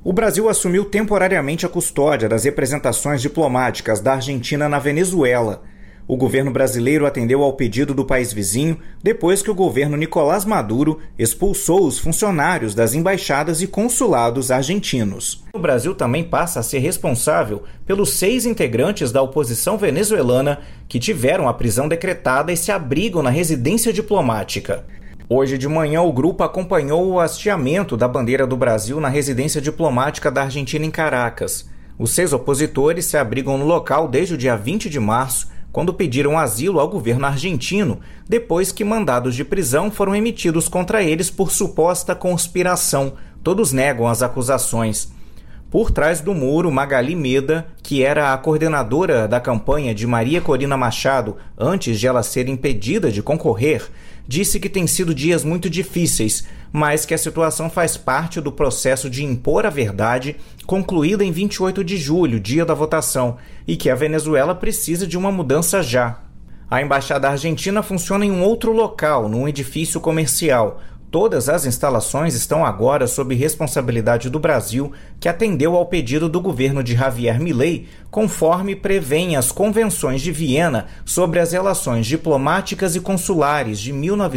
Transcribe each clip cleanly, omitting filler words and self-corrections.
O Brasil assumiu temporariamente a custódia das representações diplomáticas da Argentina na Venezuela. O governo brasileiro atendeu ao pedido do país vizinho depois que o governo Nicolás Maduro expulsou os funcionários das embaixadas e consulados argentinos. O Brasil também passa a ser responsável pelos 6 integrantes da oposição venezuelana que tiveram a prisão decretada e se abrigam na residência diplomática. Hoje de manhã, o grupo acompanhou o hasteamento da bandeira do Brasil na residência diplomática da Argentina em Caracas. Os 6 opositores se abrigam no local desde o dia 20 de março, quando pediram asilo ao governo argentino, depois que mandados de prisão foram emitidos contra eles por suposta conspiração. Todos negam as acusações. Por trás do muro, Magali Meda, que era a coordenadora da campanha de Maria Corina Machado antes de ela ser impedida de concorrer, disse que tem sido dias muito difíceis, mas que a situação faz parte do processo de impor a verdade, concluída em 28 de julho, dia da votação, e que a Venezuela precisa de uma mudança já. A embaixada argentina funciona em um outro local, num edifício comercial. Todas as instalações estão agora sob responsabilidade do Brasil, que atendeu ao pedido do governo de Javier Milei, conforme prevêem as convenções de Viena sobre as relações diplomáticas e consulares de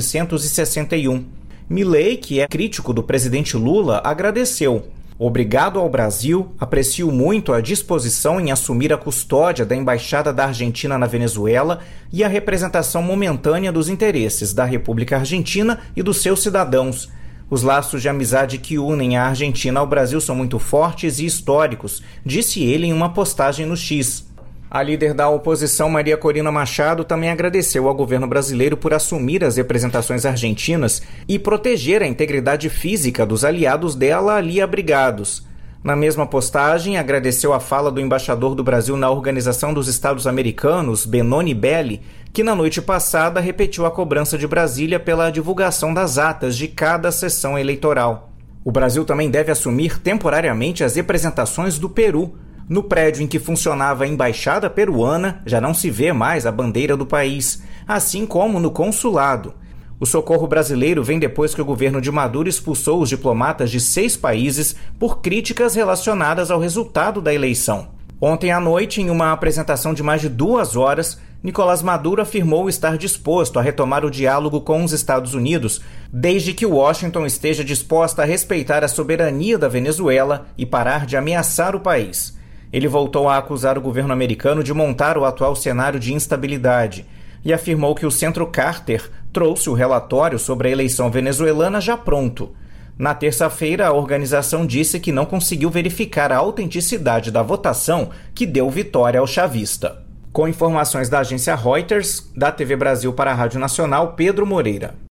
1961. Milei, que é crítico do presidente Lula, agradeceu. Obrigado ao Brasil, aprecio muito a disposição em assumir a custódia da Embaixada da Argentina na Venezuela e a representação momentânea dos interesses da República Argentina e dos seus cidadãos. Os laços de amizade que unem a Argentina ao Brasil são muito fortes e históricos, disse ele em uma postagem no X. A líder da oposição, Maria Corina Machado, também agradeceu ao governo brasileiro por assumir as representações argentinas e proteger a integridade física dos aliados dela ali abrigados. Na mesma postagem, agradeceu a fala do embaixador do Brasil na Organização dos Estados Americanos, Benoni Belli, que na noite passada repetiu a cobrança de Brasília pela divulgação das atas de cada sessão eleitoral. O Brasil também deve assumir temporariamente as representações do Peru. No prédio em que funcionava a embaixada peruana, já não se vê mais a bandeira do país, assim como no consulado. O socorro brasileiro vem depois que o governo de Maduro expulsou os diplomatas de 6 países por críticas relacionadas ao resultado da eleição. Ontem à noite, em uma apresentação de mais de 2 horas, Nicolás Maduro afirmou estar disposto a retomar o diálogo com os Estados Unidos, desde que Washington esteja disposta a respeitar a soberania da Venezuela e parar de ameaçar o país. Ele voltou a acusar o governo americano de montar o atual cenário de instabilidade e afirmou que o Centro Carter trouxe o relatório sobre a eleição venezuelana já pronto. Na terça-feira, a organização disse que não conseguiu verificar a autenticidade da votação que deu vitória ao chavista. Com informações da agência Reuters, da TV Brasil para a Rádio Nacional, Pedro Moreira.